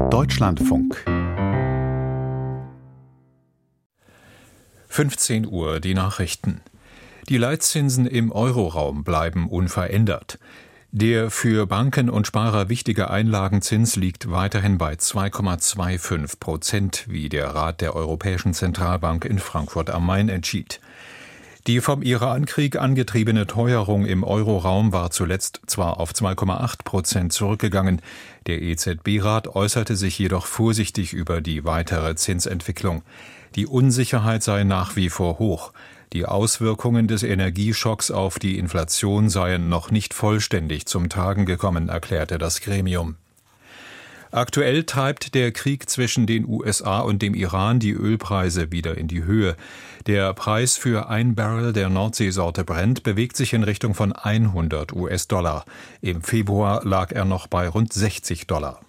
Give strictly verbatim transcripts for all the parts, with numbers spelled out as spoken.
Deutschlandfunk. fünfzehn Uhr, die Nachrichten. Die Leitzinsen im Euroraum bleiben unverändert. Der für Banken und Sparer wichtige Einlagenzins liegt weiterhin bei zwei Komma fünfundzwanzig Prozent, wie der Rat der Europäischen Zentralbank in Frankfurt am Main entschied. Die vom Irankrieg angetriebene Teuerung im Euroraum war zuletzt zwar auf zwei Komma acht Prozent zurückgegangen, der E Z B-Rat äußerte sich jedoch vorsichtig über die weitere Zinsentwicklung. Die Unsicherheit sei nach wie vor hoch. Die Auswirkungen des Energieschocks auf die Inflation seien noch nicht vollständig zum Tragen gekommen, erklärte das Gremium. Aktuell treibt der Krieg zwischen den U S A und dem Iran die Ölpreise wieder in die Höhe. Der Preis für ein Barrel der Nordseesorte Brent bewegt sich in Richtung von hundert U S-Dollar. Im Februar lag er noch bei rund sechzig Dollar.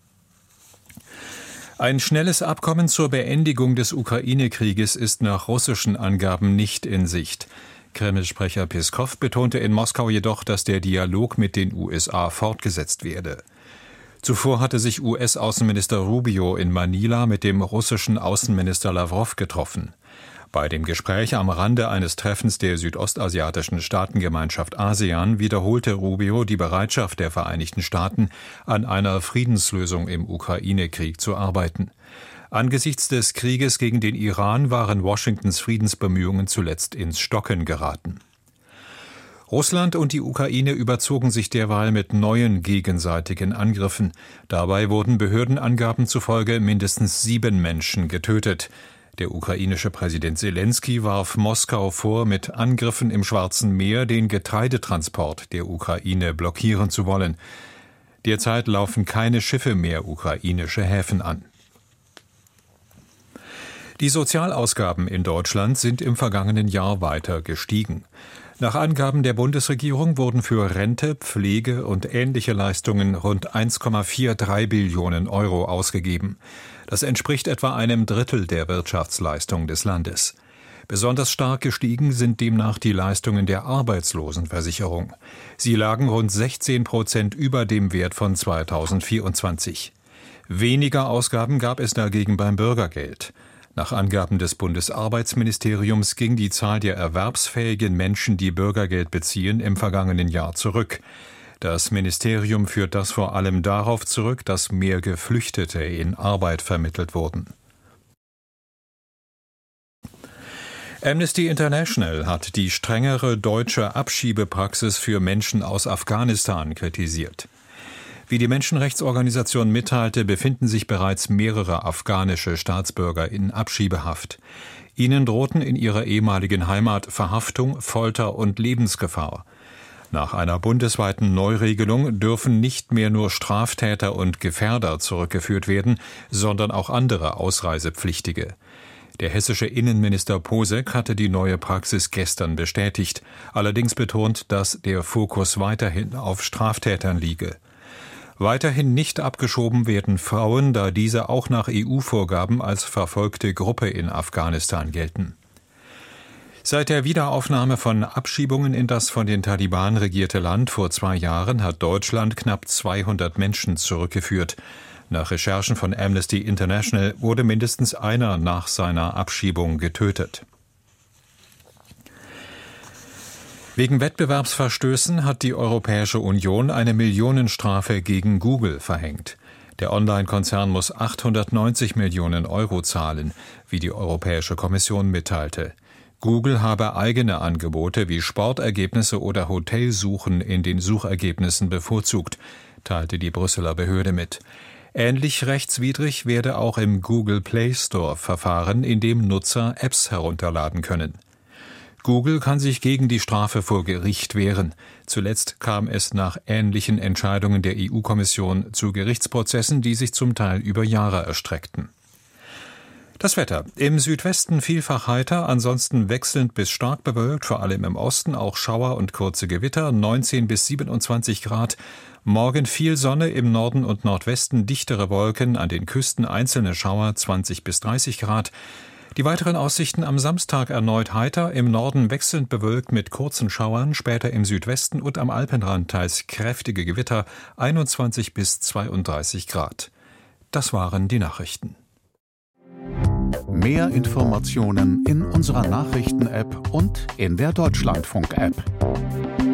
Ein schnelles Abkommen zur Beendigung des Ukraine-Krieges ist nach russischen Angaben nicht in Sicht. Kreml-Sprecher Peskow betonte in Moskau jedoch, dass der Dialog mit den U S A fortgesetzt werde. Zuvor hatte sich U S-Außenminister Rubio in Manila mit dem russischen Außenminister Lawrow getroffen. Bei dem Gespräch am Rande eines Treffens der südostasiatischen Staatengemeinschaft ASEAN wiederholte Rubio die Bereitschaft der Vereinigten Staaten, an einer Friedenslösung im Ukraine-Krieg zu arbeiten. Angesichts des Krieges gegen den Iran waren Washingtons Friedensbemühungen zuletzt ins Stocken geraten. Russland und die Ukraine überzogen sich derweil mit neuen gegenseitigen Angriffen. Dabei wurden Behördenangaben zufolge mindestens sieben Menschen getötet. Der ukrainische Präsident Selenskyj warf Moskau vor, mit Angriffen im Schwarzen Meer den Getreidetransport der Ukraine blockieren zu wollen. Derzeit laufen keine Schiffe mehr ukrainische Häfen an. Die Sozialausgaben in Deutschland sind im vergangenen Jahr weiter gestiegen. Nach Angaben der Bundesregierung wurden für Rente, Pflege und ähnliche Leistungen rund eins Komma dreiundvierzig Billionen Euro ausgegeben. Das entspricht etwa einem Drittel der Wirtschaftsleistung des Landes. Besonders stark gestiegen sind demnach die Leistungen der Arbeitslosenversicherung. Sie lagen rund sechzehn Prozent über dem Wert von zweitausendvierundzwanzig. Weniger Ausgaben gab es dagegen beim Bürgergeld. Nach Angaben des Bundesarbeitsministeriums ging die Zahl der erwerbsfähigen Menschen, die Bürgergeld beziehen, im vergangenen Jahr zurück. Das Ministerium führt das vor allem darauf zurück, dass mehr Geflüchtete in Arbeit vermittelt wurden. Amnesty International hat die strengere deutsche Abschiebepraxis für Menschen aus Afghanistan kritisiert. Wie die Menschenrechtsorganisation mitteilte, befinden sich bereits mehrere afghanische Staatsbürger in Abschiebehaft. Ihnen drohten in ihrer ehemaligen Heimat Verhaftung, Folter und Lebensgefahr. Nach einer bundesweiten Neuregelung dürfen nicht mehr nur Straftäter und Gefährder zurückgeführt werden, sondern auch andere Ausreisepflichtige. Der hessische Innenminister Posek hatte die neue Praxis gestern bestätigt, allerdings betont, dass der Fokus weiterhin auf Straftätern liege. Weiterhin nicht abgeschoben werden Frauen, da diese auch nach E U-Vorgaben als verfolgte Gruppe in Afghanistan gelten. Seit der Wiederaufnahme von Abschiebungen in das von den Taliban regierte Land vor zwei Jahren hat Deutschland knapp zweihundert Menschen zurückgeführt. Nach Recherchen von Amnesty International wurde mindestens einer nach seiner Abschiebung getötet. Wegen Wettbewerbsverstößen hat die Europäische Union eine Millionenstrafe gegen Google verhängt. Der Online-Konzern muss achthundertneunzig Millionen Euro zahlen, wie die Europäische Kommission mitteilte. Google habe eigene Angebote wie Sportergebnisse oder Hotelsuchen in den Suchergebnissen bevorzugt, teilte die Brüsseler Behörde mit. Ähnlich rechtswidrig werde auch im Google Play Store verfahren, in dem Nutzer Apps herunterladen können. Google kann sich gegen die Strafe vor Gericht wehren. Zuletzt kam es nach ähnlichen Entscheidungen der E U-Kommission zu Gerichtsprozessen, die sich zum Teil über Jahre erstreckten. Das Wetter. Im Südwesten vielfach heiter, ansonsten wechselnd bis stark bewölkt, vor allem im Osten auch Schauer und kurze Gewitter, neunzehn bis siebenundzwanzig Grad. Morgen viel Sonne, im Norden und Nordwesten dichtere Wolken, an den Küsten einzelne Schauer, zwanzig bis dreißig Grad. Die weiteren Aussichten am Samstag erneut heiter, im Norden wechselnd bewölkt mit kurzen Schauern, später im Südwesten und am Alpenrand teils kräftige Gewitter, einundzwanzig bis zweiunddreißig Grad. Das waren die Nachrichten. Mehr Informationen in unserer Nachrichten-App und in der Deutschlandfunk-App.